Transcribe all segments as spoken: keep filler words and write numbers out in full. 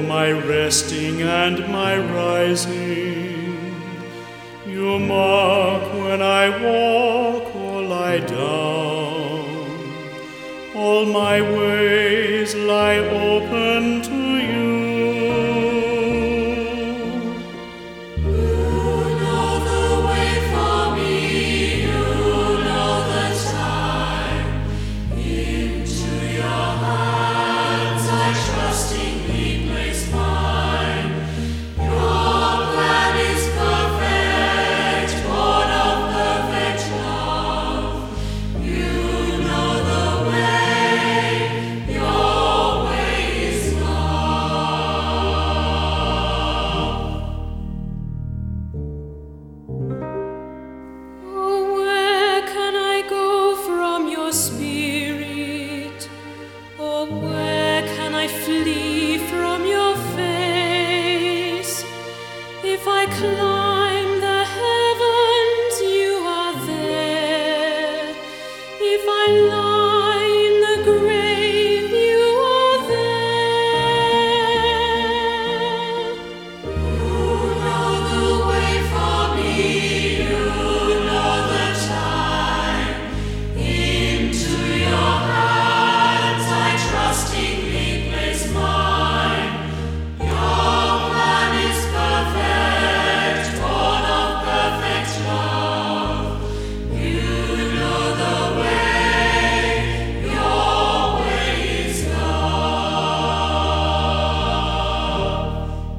my resting and my rising. You mark when I walk or lie down. All my ways lie open to you. Flee from your face. If I climb the heavens, you are there. If I lie in the grave, you are there. You know the way for me, you know the time. Into your hands I trustingly place mine. Your plan is perfect, born of perfect love. You know the way, your way is love.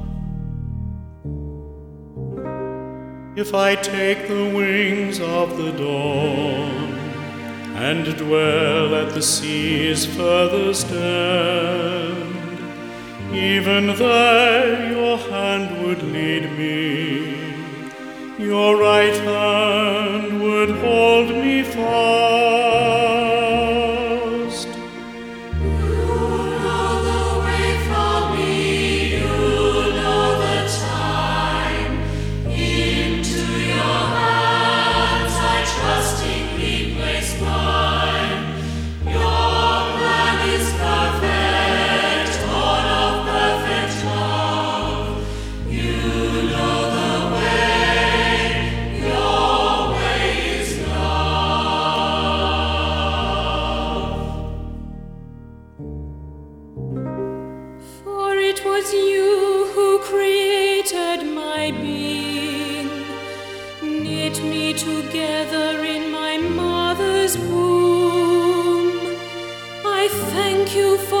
If I take the wings of the dawn and dwell at the sea's furthest end, even there your hand would lead me, your right hand would hold me fast. You know the way for me, you know the time. Into your hands I trustingly place mine. Your plan is perfect, born of perfect love. You know the way, your way is love. For it was you who created my being, knit me together in my mother's womb. I thank you for